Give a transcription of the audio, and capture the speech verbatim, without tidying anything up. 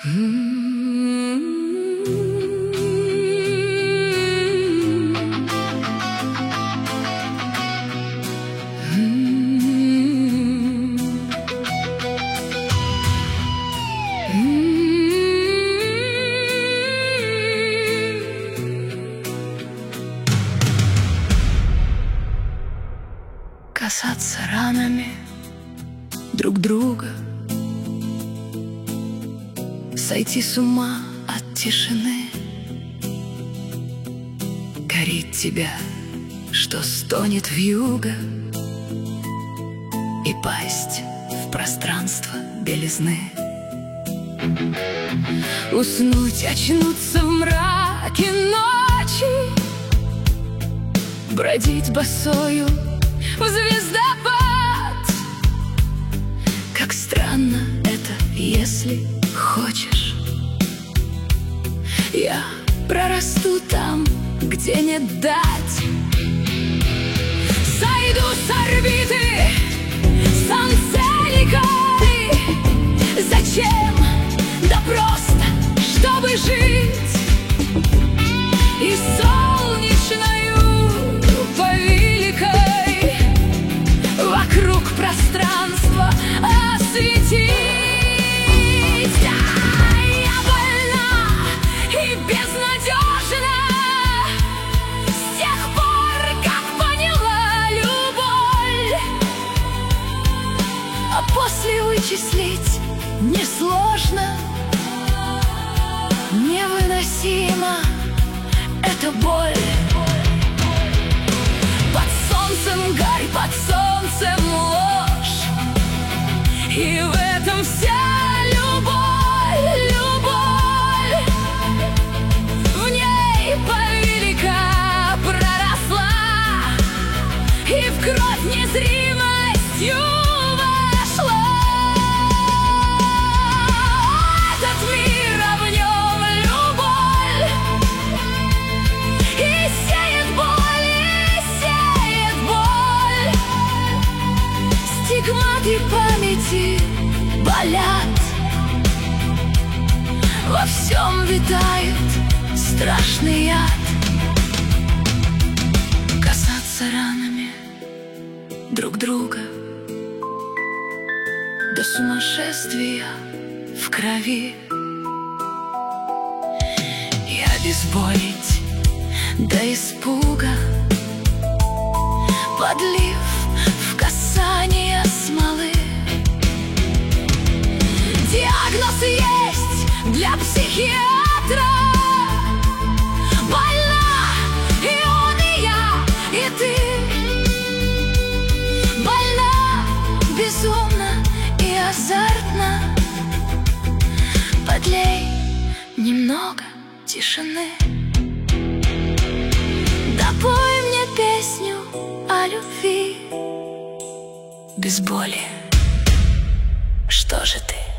Касаться ранами друг друга, сойти с ума от тишины, корить тебя, что стонет вьюга, и пасть в пространство белизны. Уснуть, очнуться в мраке ночи, бродить босою в звездопад. Как странно это, если хочешь. Я прорасту там, где не дать. Сойду с орбиты солнцеликой. Зачем? Да просто, чтобы жить. И солнечною повеликой вокруг пространства осветить. Я больна и безнадежна с тех пор, как поняла любовь. А после вычислить несложно, невыносима эта боль. Под солнцем гарь, под солнцем ложь, и в этом вся любовь, любовь. В ней повелика проросла и в кровь незримостью вошла. Этот мир, а в нем любовь, и сеет боль, и сеет боль. Стигматы памяти болят, во всем витает страшный яд. Касаться ранами друг друга до сумасшествия в крови. И обезболить до испуга, подлив в касание смолы. Диагноз есть для психиатра. Больна и он, и я, и ты. Больна безумно и азартно. Подлей немного тишины. Допой мне песню о любви без боли. Что же ты?